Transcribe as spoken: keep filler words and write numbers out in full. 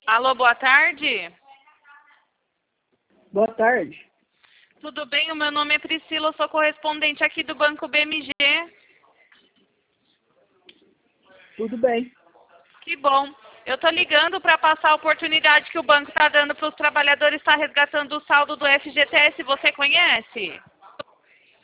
Alô, boa tarde. Boa tarde. Tudo bem? O meu nome é Priscila, eu sou correspondente aqui do Banco B M G. Tudo bem. Que bom. Eu estou ligando para passar a oportunidade que o banco está dando para os trabalhadores estar resgatando o saldo do F G T S. Você conhece?